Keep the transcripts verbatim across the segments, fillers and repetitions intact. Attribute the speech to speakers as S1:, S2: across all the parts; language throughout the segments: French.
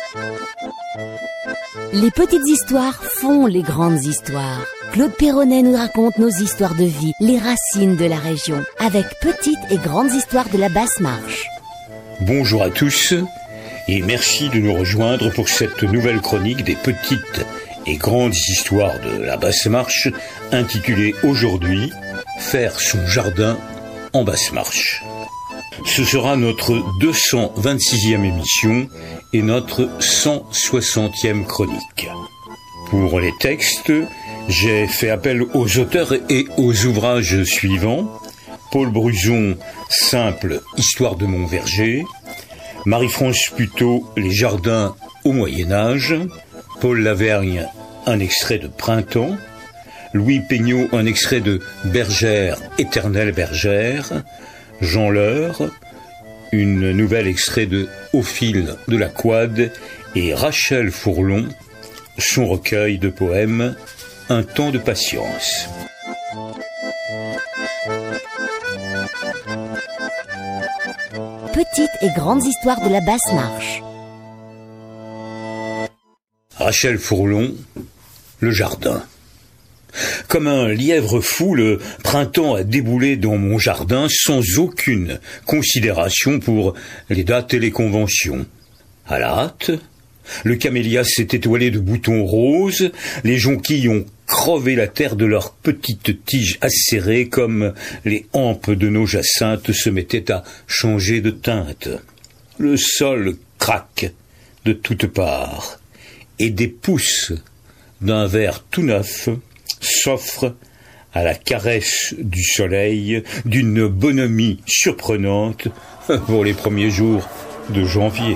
S1: Les petites histoires font les grandes histoires. Claude Perronnet nous raconte nos histoires de vie, les racines de la région, avec petites et grandes histoires de la Basse-Marche.
S2: Bonjour à tous et merci de nous rejoindre pour cette nouvelle chronique des petites et grandes histoires de la Basse-Marche, intitulée aujourd'hui « Faire son jardin en Basse-Marche ». Ce sera notre deux cent vingt-sixième émission et notre cent soixantième chronique. Pour les textes, j'ai fait appel aux auteurs et aux ouvrages suivants. Paul Bruzon, Simple Histoire de mon verger. Marie-France Puteaux, Les jardins au Moyen-Âge. Paul Lavergne, un extrait de Printemps. Louis Peignot, un extrait de Bergère, éternelle bergère. Jean Leur, une nouvelle extrait de Au fil de la Couade, et Rachel Fourlon, son recueil de poèmes Un temps de patience.
S1: Petites et grandes histoires de la Basse-Marche.
S2: Rachel Fourlon, Le jardin. Comme un lièvre fou, le printemps a déboulé dans mon jardin sans aucune considération pour les dates et les conventions. À la hâte, le camélia s'est étoilé de boutons roses, les jonquilles ont crevé la terre de leurs petites tiges acérées comme les hampes de nos jacinthes se mettaient à changer de teinte. Le sol craque de toutes parts et des pousses d'un vert tout neuf s'offre à la caresse du soleil d'une bonhomie surprenante pour les premiers jours de janvier.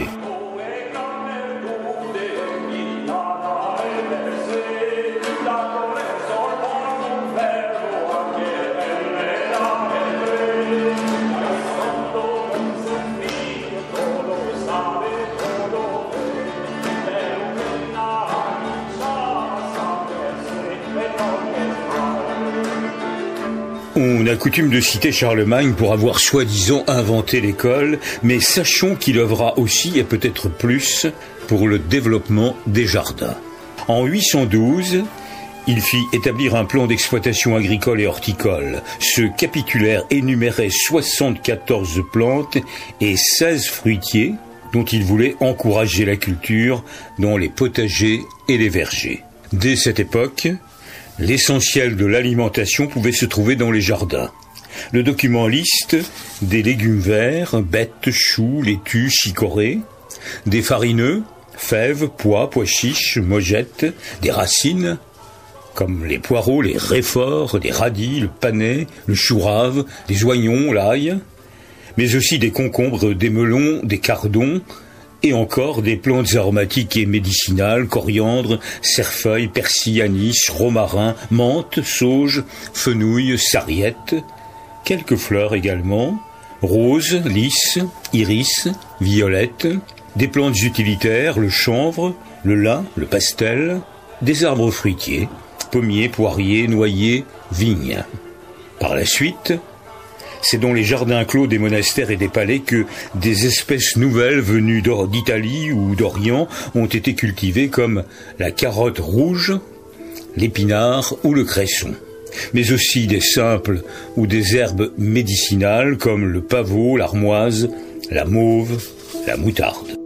S2: On a coutume de citer Charlemagne pour avoir soi-disant inventé l'école, mais sachons qu'il œuvra aussi, et peut-être plus, pour le développement des jardins. En huit cent douze, il fit établir un plan d'exploitation agricole et horticole. Ce capitulaire énumérait soixante-quatorze plantes et seize fruitiers, dont il voulait encourager la culture dans les potagers et les vergers. Dès cette époque, l'essentiel de l'alimentation pouvait se trouver dans les jardins. Le document liste des légumes verts, bêtes, choux, laitues, chicorées, des farineux, fèves, pois, pois chiches, mogettes, des racines, comme les poireaux, les réforts, les radis, le panais, le chou rave, les oignons, l'ail, mais aussi des concombres, des melons, des cardons, et encore des plantes aromatiques et médicinales, coriandre, cerfeuil, persil, anis, romarin, menthe, sauge, fenouil, sarriette, quelques fleurs également, roses, lys, iris, violettes, des plantes utilitaires, le chanvre, le lin, le pastel, des arbres fruitiers, pommiers, poiriers, noyers, vignes. Par la suite, c'est dans les jardins clos des monastères et des palais que des espèces nouvelles venues d'Italie ou d'Orient ont été cultivées comme la carotte rouge, l'épinard ou le cresson. Mais aussi des simples ou des herbes médicinales comme le pavot, l'armoise, la mauve, la moutarde.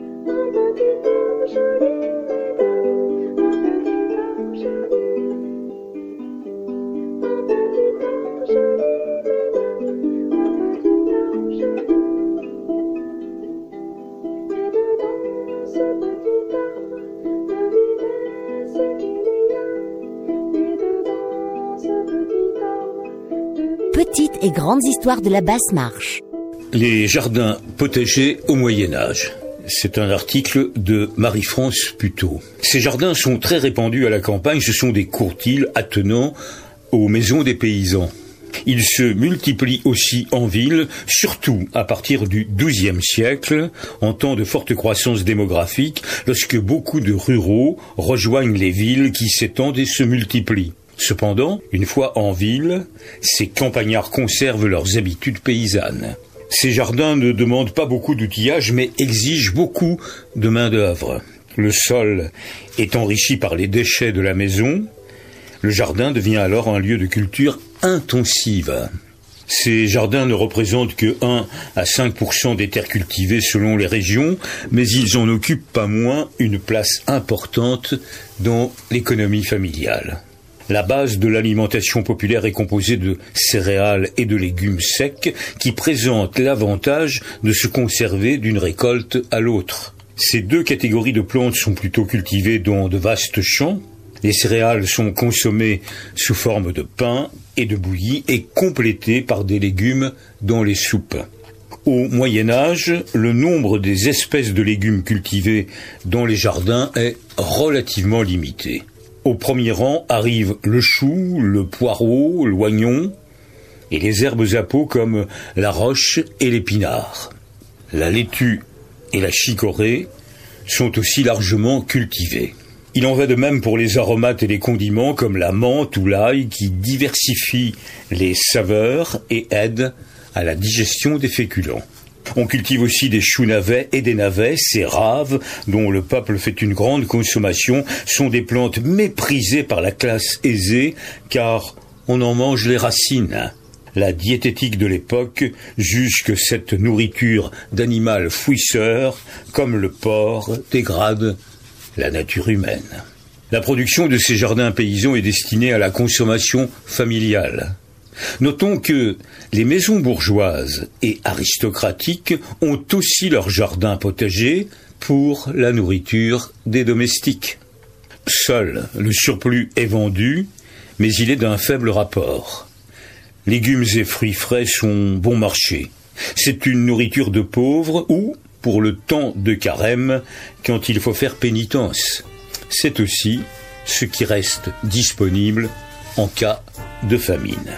S1: Petites et grandes histoires de la Basse-Marche.
S2: Les jardins potagers au Moyen-Âge. C'est un article de Marie-France Puteaux. Ces jardins sont très répandus à la campagne. Ce sont des courtils attenants aux maisons des paysans. Ils se multiplient aussi en ville, surtout à partir du douzième siècle, en temps de forte croissance démographique, lorsque beaucoup de ruraux rejoignent les villes qui s'étendent et se multiplient. Cependant, une fois en ville, ces campagnards conservent leurs habitudes paysannes. Ces jardins ne demandent pas beaucoup d'outillage, mais exigent beaucoup de main-d'œuvre. Le sol est enrichi par les déchets de la maison. Le jardin devient alors un lieu de culture intensive. Ces jardins ne représentent que un à cinq pour cent des terres cultivées selon les régions, mais ils en occupent pas moins une place importante dans l'économie familiale. La base de l'alimentation populaire est composée de céréales et de légumes secs qui présentent l'avantage de se conserver d'une récolte à l'autre. Ces deux catégories de plantes sont plutôt cultivées dans de vastes champs. Les céréales sont consommées sous forme de pain et de bouillie et complétées par des légumes dans les soupes. Au Moyen-Âge, le nombre des espèces de légumes cultivés dans les jardins est relativement limité. Au premier rang arrivent le chou, le poireau, l'oignon et les herbes à peau comme la roche et l'épinard. La laitue et la chicorée sont aussi largement cultivées. Il en va de même pour les aromates et les condiments comme la menthe ou l'ail qui diversifient les saveurs et aident à la digestion des féculents. On cultive aussi des choux-navets et des navets. Ces raves, dont le peuple fait une grande consommation, sont des plantes méprisées par la classe aisée car on en mange les racines. La diététique de l'époque juge que cette nourriture d'animal fouisseur, comme le porc, dégrade la nature humaine. La production de ces jardins paysans est destinée à la consommation familiale. Notons que les maisons bourgeoises et aristocratiques ont aussi leur jardin potager pour la nourriture des domestiques. Seul le surplus est vendu, mais il est d'un faible rapport. Légumes et fruits frais sont bon marché. C'est une nourriture de pauvres ou, pour le temps de carême, quand il faut faire pénitence. C'est aussi ce qui reste disponible en cas de famine.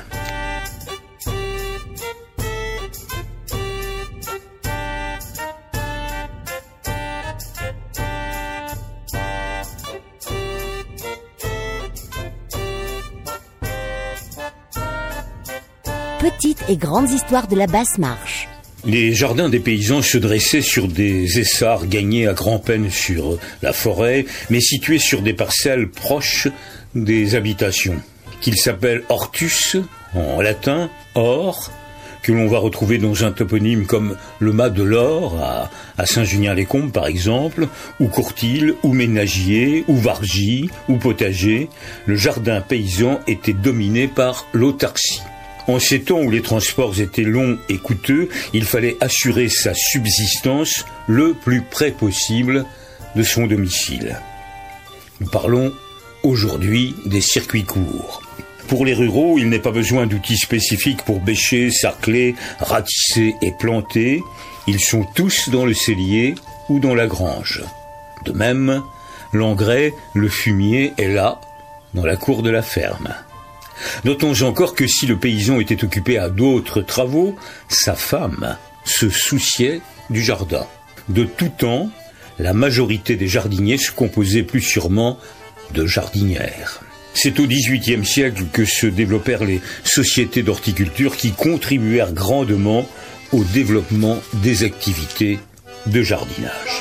S1: Petites et grandes histoires de la basse marche.
S2: Les jardins des paysans se dressaient sur des essarts gagnés à grand-peine sur la forêt, mais situés sur des parcelles proches des habitations, qu'ils s'appellent hortus, en latin, or, que l'on va retrouver dans un toponyme comme le Mas de l'Or, à, à Saint-Junien-les-Combes par exemple, ou courtil, ou ménagier, ou vargie, ou potager. Le jardin paysan était dominé par l'autarcie. En ces temps où les transports étaient longs et coûteux, il fallait assurer sa subsistance le plus près possible de son domicile. Nous parlons aujourd'hui des circuits courts. Pour les ruraux, il n'est pas besoin d'outils spécifiques pour bêcher, sarcler, ratisser et planter. Ils sont tous dans le cellier ou dans la grange. De même, l'engrais, le fumier est là, dans la cour de la ferme. Notons encore que si le paysan était occupé à d'autres travaux, sa femme se souciait du jardin. De tout temps, la majorité des jardiniers se composaient plus sûrement de jardinières. C'est au dix-huitième siècle que se développèrent les sociétés d'horticulture qui contribuèrent grandement au développement des activités de jardinage.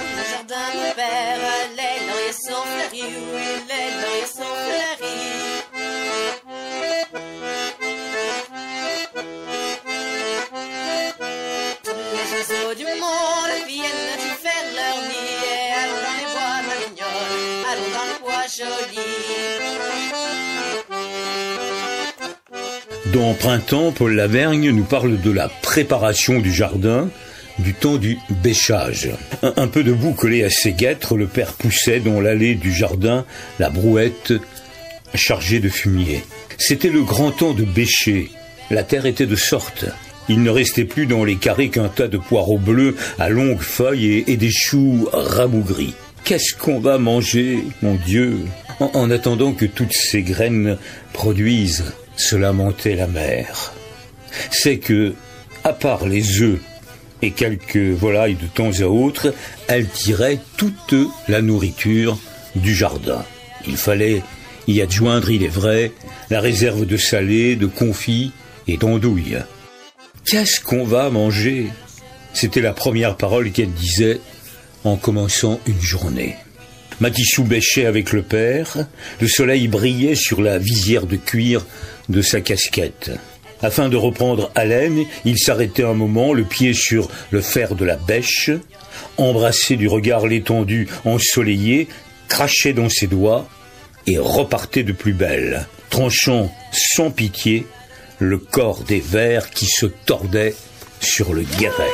S2: Dans Printemps, Paul Lavergne nous parle de la préparation du jardin, du temps du bêchage. Un, un peu de boue collée à ses guêtres, le père poussait dans l'allée du jardin la brouette chargée de fumier. C'était le grand temps de bêcher. La terre était de sorte. Il ne restait plus dans les carrés qu'un tas de poireaux bleus à longues feuilles et, et des choux rabougris. Qu'est-ce qu'on va manger, mon Dieu ? En, en attendant que toutes ces graines produisent, se lamentait la mère. C'est que, à part les œufs et quelques volailles de temps à autre, elle tirait toute la nourriture du jardin. Il fallait y adjoindre, il est vrai, la réserve de salé, de confit et d'andouilles. qu'est-ce qu'on va manger ?» C'était la première parole qu'elle disait en commençant une journée. Matissou bêchait avec le père, le soleil brillait sur la visière de cuir de sa casquette. Afin de reprendre haleine, il s'arrêtait un moment, le pied sur le fer de la bêche, embrassait du regard l'étendue ensoleillée, crachait dans ses doigts et repartait de plus belle, tranchant sans pitié le corps des vers qui se tordaient sur le guéret.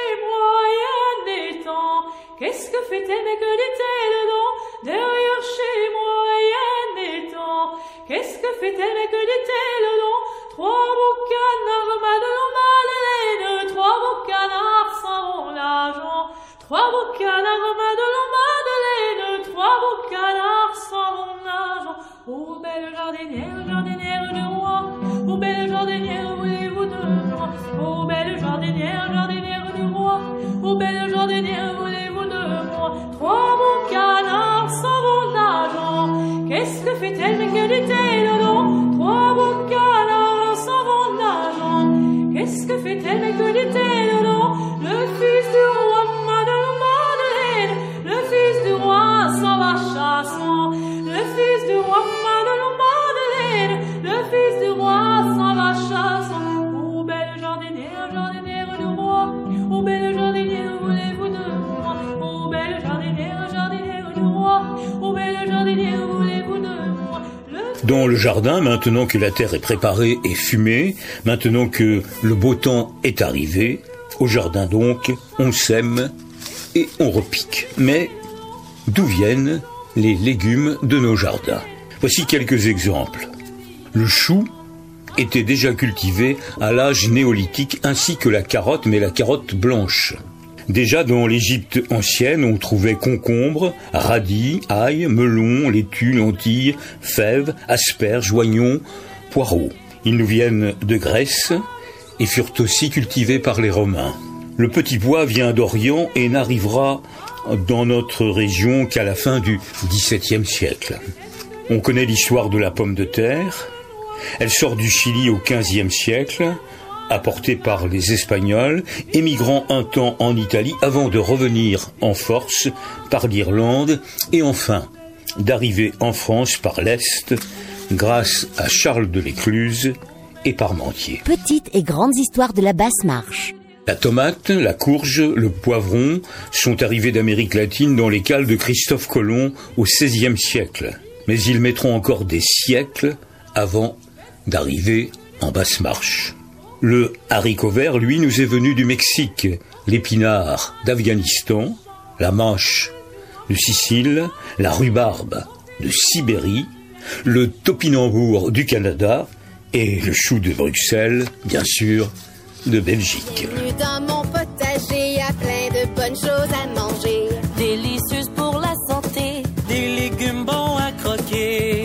S3: Qu'est-ce que fait-elle mais que dit-elle donc derrière chez moi y a un étang? Qu'est-ce que fait-elle mais que dit-elle donc trois beaux canards Madeleine, Madeleine, trois beaux canards s'en vont l'argent, trois beaux canards Madeleine, Madeleine, trois beaux canards s'en vont l'argent. Oh belle jardinière, jardinière du roi, oh belle jardinière, voulez-vous de moi? Oh belle jardinière, jardinière du roi, oh belle jardinière, voulez-vous de moi? Trois beaux canards s'en vont d'argent. Qu'est-ce que fait-elle mais que dit-elle donc? Trois beaux canards s'en vont d'argent. Qu'est-ce que fait-elle mais que dit-elle donc? Le fils du roi Madeleine, Madeleine, le fils du roi s'en va chassant. Le fils du roi Madeleine, Madeleine, le fils du roi s'en va chassant. Oh belle jardinière, jardinière du roi, oh belle jardinière, voulez-vous de moi? Oh belle jardinière, jardinière du roi, oh belle jardinière, voulez-vous de moi? Le...
S2: Dans le jardin, maintenant que la terre est préparée et fumée, maintenant que le beau temps est arrivé, au jardin donc, on sème et on repique. Mais d'où viennent les légumes de nos jardins? Voici quelques exemples. Le chou était déjà cultivé à l'âge néolithique, ainsi que la carotte, mais la carotte blanche. Déjà dans l'Égypte ancienne, on trouvait concombres, radis, ail, melons, laitues, lentilles, fèves, asperges, oignons, poireaux. Ils nous viennent de Grèce et furent aussi cultivés par les Romains. Le petit pois vient d'Orient et n'arrivera dans notre région qu'à la fin du dix-septième siècle. On connaît l'histoire de la pomme de terre. Elle sort du Chili au quinzième siècle, apportée par les Espagnols, émigrant un temps en Italie avant de revenir en force par l'Irlande et enfin d'arriver en France par l'Est grâce à Charles de l'Écluse et Parmentier.
S1: Petites et grandes histoires de la basse marche.
S2: La tomate, la courge, le poivron sont arrivés d'Amérique latine dans les cales de Christophe Colomb au seizième siècle. Mais ils mettront encore des siècles avant d'arriver en basse marche. Le haricot vert, lui, nous est venu du Mexique, l'épinard d'Afghanistan, la mâche de Sicile, la rhubarbe de Sibérie, le topinambour du Canada et le chou de Bruxelles, bien sûr, de Belgique.
S4: Dans mon potager, y a plein de bonnes choses à manger.
S5: Délicieuses pour la santé, des légumes bons à croquer.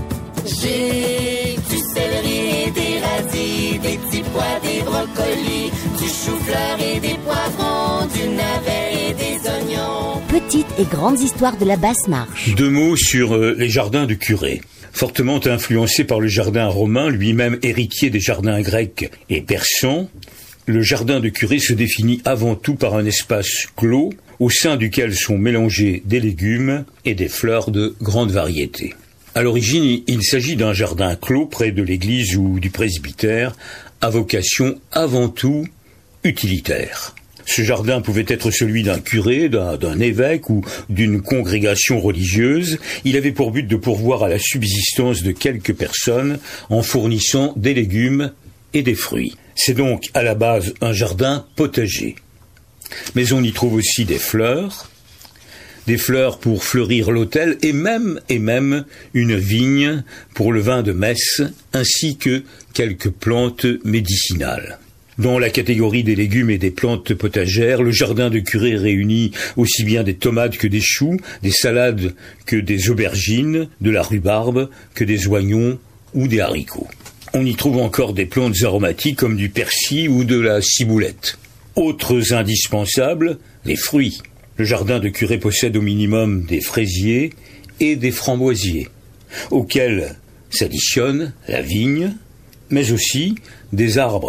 S4: J'ai du céleri et des radis, des petits pois, des brocolis, du chou-fleur et des poivrons, du navet et des oignons.
S1: Petites et grandes histoires de la basse marche.
S2: Deux mots sur euh, les jardins de curé. Fortement influencé par le jardin romain, lui-même héritier des jardins grecs et persans, le jardin de curé se définit avant tout par un espace clos au sein duquel sont mélangés des légumes et des fleurs de grande variété. À l'origine, il s'agit d'un jardin clos près de l'église ou du presbytère, à vocation avant tout utilitaire. Ce jardin pouvait être celui d'un curé, d'un, d'un évêque ou d'une congrégation religieuse. Il avait pour but de pourvoir à la subsistance de quelques personnes en fournissant des légumes et des fruits. C'est donc à la base un jardin potager. Mais on y trouve aussi des fleurs, des fleurs pour fleurir l'autel et même, et même une vigne pour le vin de messe, ainsi que quelques plantes médicinales. Dans la catégorie des légumes et des plantes potagères, le jardin de curé réunit aussi bien des tomates que des choux, des salades que des aubergines, de la rhubarbe que des oignons ou des haricots. On y trouve encore des plantes aromatiques comme du persil ou de la ciboulette. Autres indispensables, les fruits. Le jardin de curé possède au minimum des fraisiers et des framboisiers, auxquels s'additionnent la vigne, mais aussi des arbres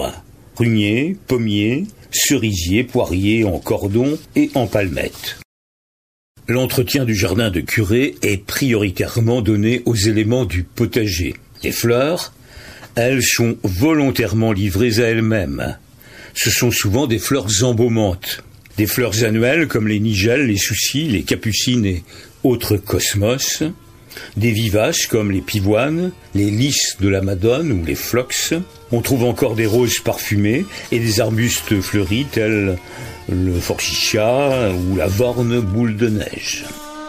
S2: pruniers, pommiers, cerisiers, poiriers en cordon et en palmettes. L'entretien du jardin de curé est prioritairement donné aux éléments du potager. Les fleurs, elles sont volontairement livrées à elles-mêmes. Ce sont souvent des fleurs embaumantes. Des fleurs annuelles comme les nigelles, les soucis, les capucines et autres cosmos. Des vivaces comme les pivoines, les lys de la Madone ou les phlox. On trouve encore des roses parfumées et des arbustes fleuris tels le forsythia ou la vorne boule de neige.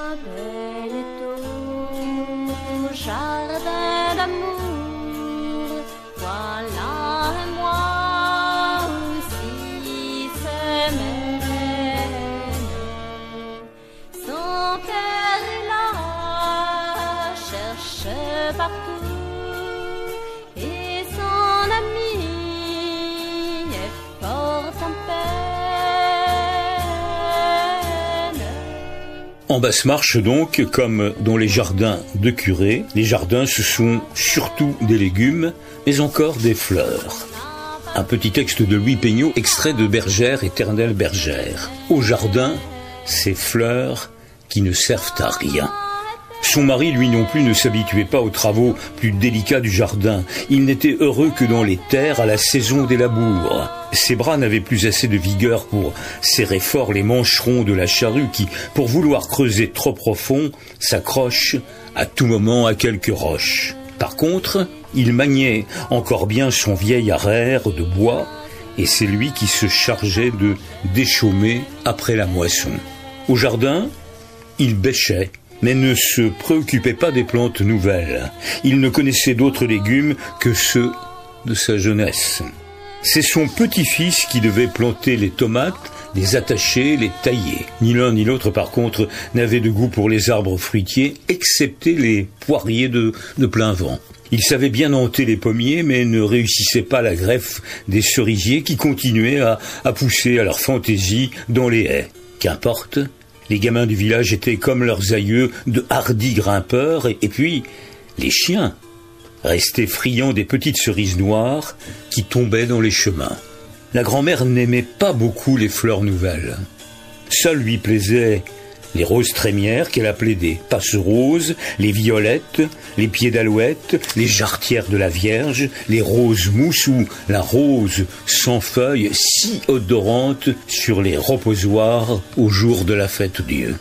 S2: En Basse-Marche donc, comme dans les jardins de curé, les jardins ce sont surtout des légumes, mais encore des fleurs. Un petit texte de Louis Peignot, extrait de Bergère, éternelle bergère. Au jardin, ces fleurs qui ne servent à rien. Son mari, lui non plus, ne s'habituait pas aux travaux plus délicats du jardin. Il n'était heureux que dans les terres à la saison des labours. Ses bras n'avaient plus assez de vigueur pour serrer fort les mancherons de la charrue qui, pour vouloir creuser trop profond, s'accrochent à tout moment à quelques roches. Par contre, il maniait encore bien son vieil araire de bois et c'est lui qui se chargeait de déchaumer après la moisson. Au jardin, il bêchait, mais ne se préoccupait pas des plantes nouvelles. Il ne connaissait d'autres légumes que ceux de sa jeunesse. C'est son petit-fils qui devait planter les tomates, les attacher, les tailler. Ni l'un ni l'autre, par contre, n'avait de goût pour les arbres fruitiers, excepté les poiriers de, de plein vent. Il savait bien hanter les pommiers, mais ne réussissait pas la greffe des cerisiers qui continuaient à, à pousser à leur fantaisie dans les haies. Qu'importe, les gamins du village étaient comme leurs aïeux de hardis grimpeurs, et, et puis les chiens restaient friands des petites cerises noires qui tombaient dans les chemins. La grand-mère n'aimait pas beaucoup les fleurs nouvelles. Seules lui plaisaient les roses trémières qu'elle appelait des passeroses, les violettes, les pieds d'alouette, les jarretières de la Vierge, les roses mousses ou la rose sans feuilles si odorante sur les reposoirs au jour de la fête Dieu.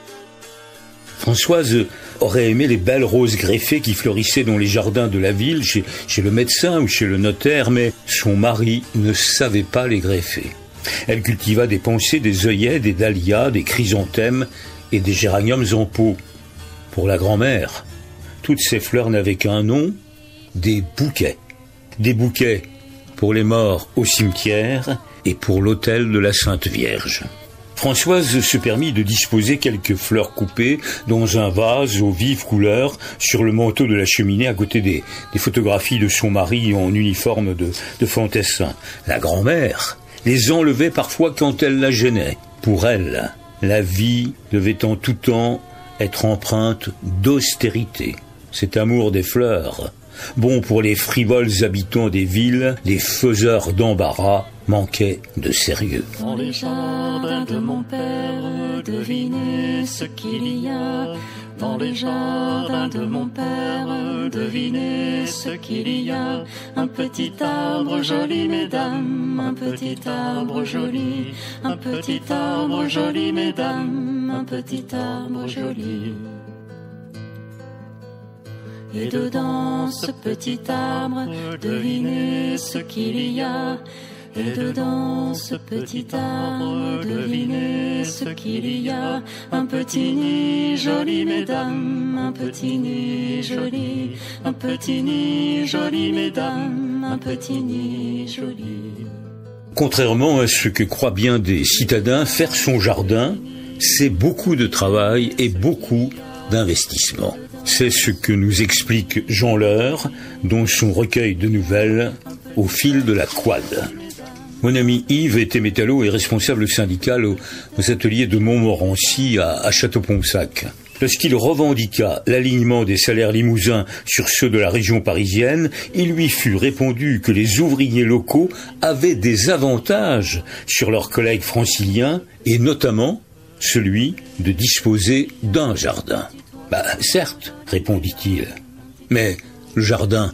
S2: Françoise aurait aimé les belles roses greffées qui fleurissaient dans les jardins de la ville, chez, chez le médecin ou chez le notaire, mais son mari ne savait pas les greffer. Elle cultiva des pensées, des œillets, des dahlias, des chrysanthèmes et des géraniums en pot. Pour la grand-mère, toutes ces fleurs n'avaient qu'un nom, des bouquets. Des bouquets pour les morts au cimetière et pour l'autel de la Sainte Vierge. Françoise se permit de disposer quelques fleurs coupées dans un vase aux vives couleurs sur le manteau de la cheminée à côté des, des photographies de son mari en uniforme de, de fantassin. La grand-mère les enlevait parfois quand elle la gênait. Pour elle, la vie devait en tout temps être empreinte d'austérité. Cet amour des fleurs, bon pour les frivoles habitants des villes, les faiseurs d'embarras, manquait de sérieux.
S5: Dans les jardins de mon père, devinez ce qu'il y a. Dans les jardins de mon père, devinez ce qu'il y a. Un petit arbre joli, mesdames, un petit arbre joli. Un petit arbre joli, mesdames, un petit arbre joli. Et dedans ce petit arbre, devinez ce qu'il y a. Et dedans ce petit arbre, devinez ce qu'il y a. Un petit nid joli, mesdames, un petit nid joli. Un petit nid joli, mesdames, un petit nid joli.
S2: Contrairement à ce que croient bien des citadins, faire son jardin, c'est beaucoup de travail et beaucoup d'investissement. C'est ce que nous explique Jean Leur dans son recueil de nouvelles Au fil de la Quad. Mon ami Yves était métallo et responsable syndical aux, aux ateliers de Montmorency à, à Château-Ponsac. Lorsqu'il revendiqua l'alignement des salaires limousins sur ceux de la région parisienne, il lui fut répondu que les ouvriers locaux avaient des avantages sur leurs collègues franciliens, et notamment celui de disposer d'un jardin. Bah, certes, répondit-il, mais le jardin,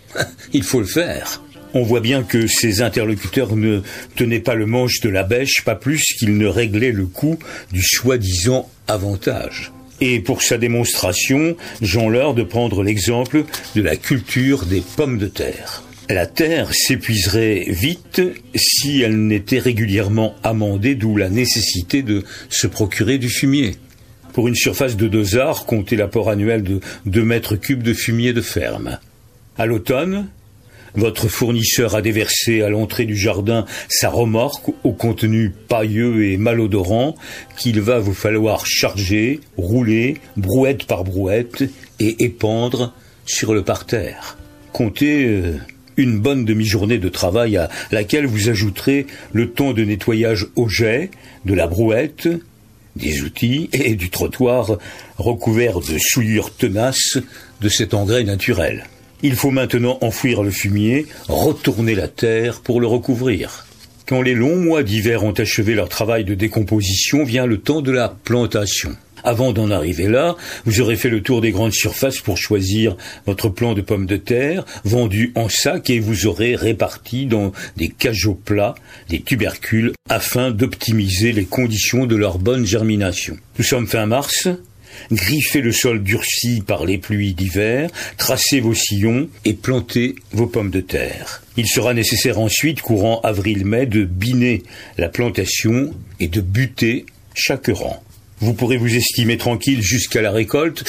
S2: il faut le faire. On voit bien que ses interlocuteurs ne tenaient pas le manche de la bêche, pas plus qu'ils ne réglaient le coût du soi-disant avantage. Et pour sa démonstration, Jean leur de prendre l'exemple de la culture des pommes de terre. La terre s'épuiserait vite si elle n'était régulièrement amendée, d'où la nécessité de se procurer du fumier. Pour une surface de deux arts, comptez l'apport annuel de deux mètres cubes de fumier de ferme. À l'automne, votre fournisseur a déversé à l'entrée du jardin sa remorque au contenu pailleux et malodorant qu'il va vous falloir charger, rouler, brouette par brouette et épandre sur le parterre. Comptez euh, une bonne demi-journée de travail à laquelle vous ajouterez le temps de nettoyage au jet, de la brouette, des outils et du trottoir recouvert de souillures tenaces de cet engrais naturel. Il faut maintenant enfouir le fumier, retourner la terre pour le recouvrir. Quand les longs mois d'hiver ont achevé leur travail de décomposition, vient le temps de la plantation. Avant d'en arriver là, vous aurez fait le tour des grandes surfaces pour choisir votre plant de pommes de terre, vendu en sac, et vous aurez réparti dans des cageots plats des tubercules afin d'optimiser les conditions de leur bonne germination. Nous sommes fin mars. Griffez le sol durci par les pluies d'hiver, tracez vos sillons et plantez vos pommes de terre. Il sera nécessaire ensuite, courant avril-mai, de biner la plantation et de buter chaque rang. Vous pourrez vous estimer tranquille jusqu'à la récolte.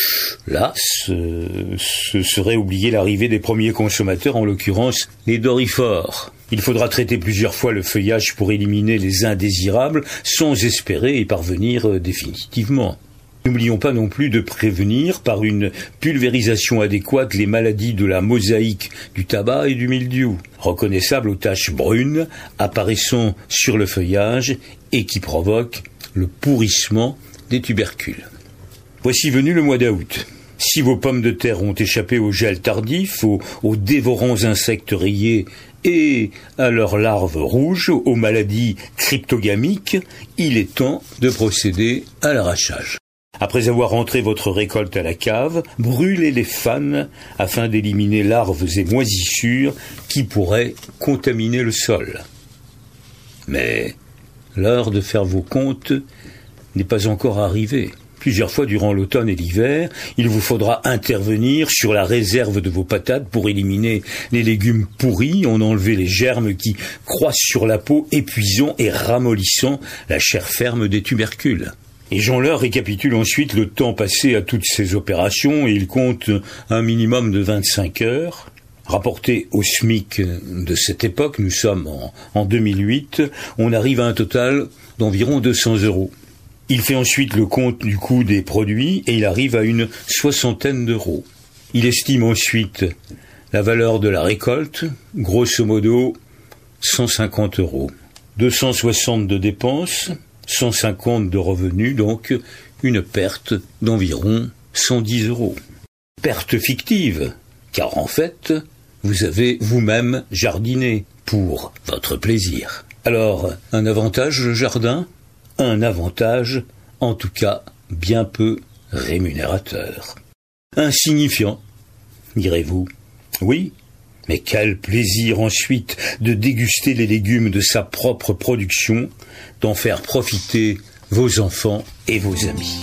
S2: Là, ce, ce serait oublier l'arrivée des premiers consommateurs, en l'occurrence les doryphores. Il faudra traiter plusieurs fois le feuillage pour éliminer les indésirables, sans espérer y parvenir définitivement. N'oublions pas non plus de prévenir par une pulvérisation adéquate les maladies de la mosaïque du tabac et du mildiou, reconnaissables aux taches brunes apparaissant sur le feuillage et qui provoquent le pourrissement des tubercules. Voici venu le mois d'août. Si vos pommes de terre ont échappé au gel tardif, aux, aux dévorants insectes rayés et à leurs larves rouges, aux maladies cryptogamiques, il est temps de procéder à l'arrachage. Après avoir rentré votre récolte à la cave, brûlez les fans afin d'éliminer larves et moisissures qui pourraient contaminer le sol. Mais l'heure de faire vos comptes n'est pas encore arrivée. Plusieurs fois durant l'automne et l'hiver, il vous faudra intervenir sur la réserve de vos patates pour éliminer les légumes pourris, en enlever les germes qui croissent sur la peau, épuisant et ramollissant la chair ferme des tubercules. Et Jean leur récapitule ensuite le temps passé à toutes ces opérations, et il compte un minimum de vingt-cinq heures. Rapporté au SMIC de cette époque, nous sommes en, en deux mille huit, on arrive à un total d'environ deux cents euros. Il fait ensuite le compte du coût des produits et il arrive à une soixantaine d'euros. Il estime ensuite la valeur de la récolte, grosso modo cent cinquante euros. deux cent soixante de dépenses, cent cinquante de revenus, donc une perte d'environ cent dix euros. Perte fictive, car en fait, vous avez vous-même jardiné pour votre plaisir. Alors, un avantage le jardin ? Un avantage, en tout cas, bien peu rémunérateur. Insignifiant, direz-vous. Oui, mais quel plaisir ensuite de déguster les légumes de sa propre production, d'en faire profiter vos enfants et vos amis.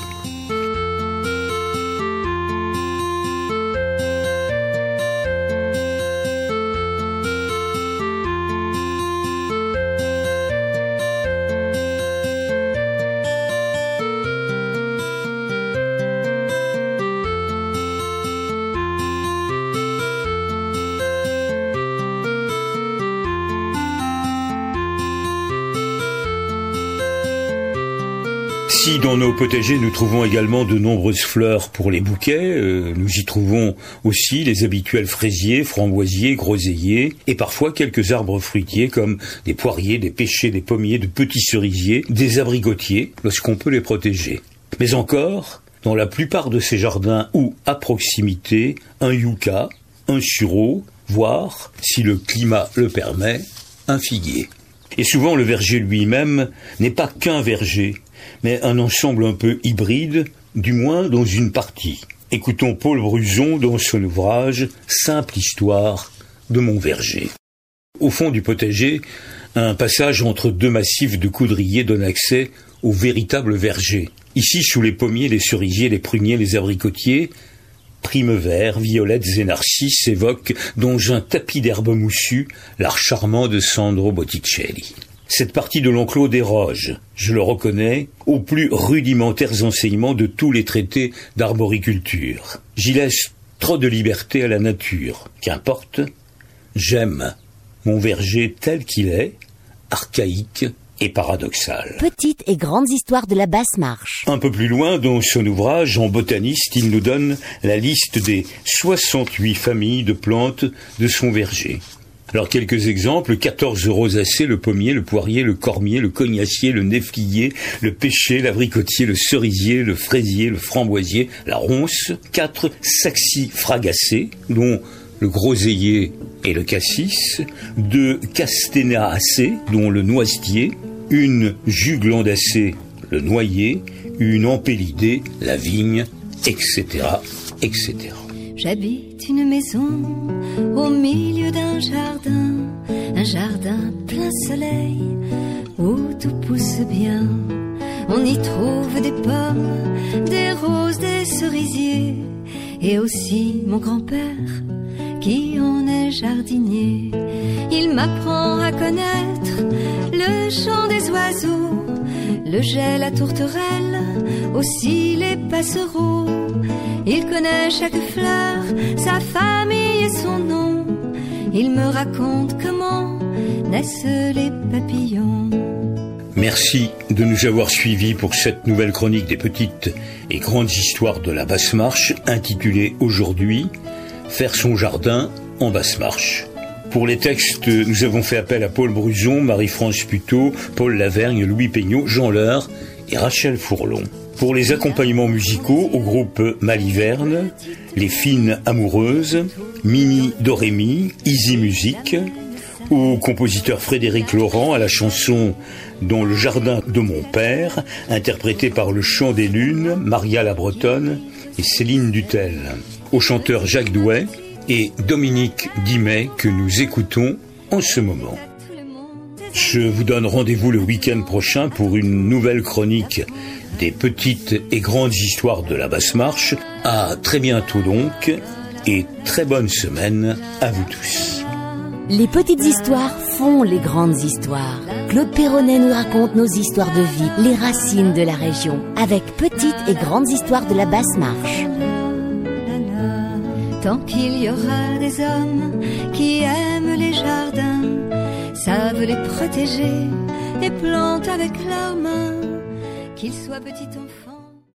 S2: Si dans nos potagers nous trouvons également de nombreuses fleurs pour les bouquets, euh, nous y trouvons aussi les habituels fraisiers, framboisiers, groseilliers et parfois quelques arbres fruitiers comme des poiriers, des pêchers, des pommiers, de petits cerisiers, des abricotiers lorsqu'on peut les protéger. Mais encore, dans la plupart de ces jardins ou à proximité, un yucca, un sureau, voire, si le climat le permet, un figuier. Et souvent le verger lui-même n'est pas qu'un verger, mais un ensemble un peu hybride, du moins dans une partie. Écoutons Paul Bruzon dans son ouvrage « Simple histoire de mon verger ». Au fond du potager, un passage entre deux massifs de coudriers donne accès au véritable verger. Ici, sous les pommiers, les cerisiers, les pruniers, les abricotiers, primes verts, violettes et narcisses évoquent, dans un tapis d'herbe moussue, l'art charmant de Sandro Botticelli. Cette partie de l'enclos déroge, je le reconnais, aux plus rudimentaires enseignements de tous les traités d'arboriculture. J'y laisse trop de liberté à la nature. Qu'importe, j'aime mon verger tel qu'il est, archaïque et paradoxal.
S1: Petites et grandes histoires de la basse marche.
S2: Un peu plus loin, dans son ouvrage, en botaniste, il nous donne la liste des soixante-huit familles de plantes de son verger. Alors quelques exemples, quatorze rosacées, le pommier, le poirier, le cormier, le cognacier, le néflier, le pêcher, l'abricotier, le cerisier, le fraisier, le framboisier, la ronce, quatre saxifragacées, dont le groseillier et le cassis, deux castanéacées, dont le noisetier, une juglandacée, le noyer, une empélidée, la vigne, et cetera, et cetera.
S5: J'habite une maison au milieu d'un jardin, un jardin plein soleil où tout pousse bien. On y trouve des pommes, des roses, des cerisiers et aussi mon grand-père qui en est jardinier. Il m'apprend à connaître le chant des oiseaux, le gel, la tourterelle, aussi les passereaux. Il connaît chaque fleur, sa famille et son nom. Il me raconte comment naissent les papillons.
S2: Merci de nous avoir suivis pour cette nouvelle chronique des petites et grandes histoires de la basse marche, intitulée aujourd'hui « Faire son jardin en basse marche ». Pour les textes, nous avons fait appel à Paul Bruzon, Marie-France Puteaux, Paul Lavergne, Louis Peignot, Jean Leur et Rachel Fourlon. Pour les accompagnements musicaux, au groupe Maliverne, Les Fines Amoureuses, Mini Dorémy, Easy Music, au compositeur Frédéric Laurent à la chanson Dans le jardin de mon père, interprétée par le Chant des Lunes, Maria la Bretonne et Céline Dutel, au chanteur Jacques Douai et Dominique Dimet que nous écoutons en ce moment. Je vous donne rendez-vous le week-end prochain pour une nouvelle chronique des petites et grandes histoires de la basse marche. À très bientôt donc, et très bonne semaine à vous tous.
S1: Les petites histoires font les grandes histoires. Claude Perronnet nous raconte nos histoires de vie, les racines de la région, avec petites et grandes histoires de la basse marche.
S5: Tant qu'il y aura des hommes qui aiment les jardins, savent les protéger et plantent avec leurs mains, qu'ils soient petits enfants.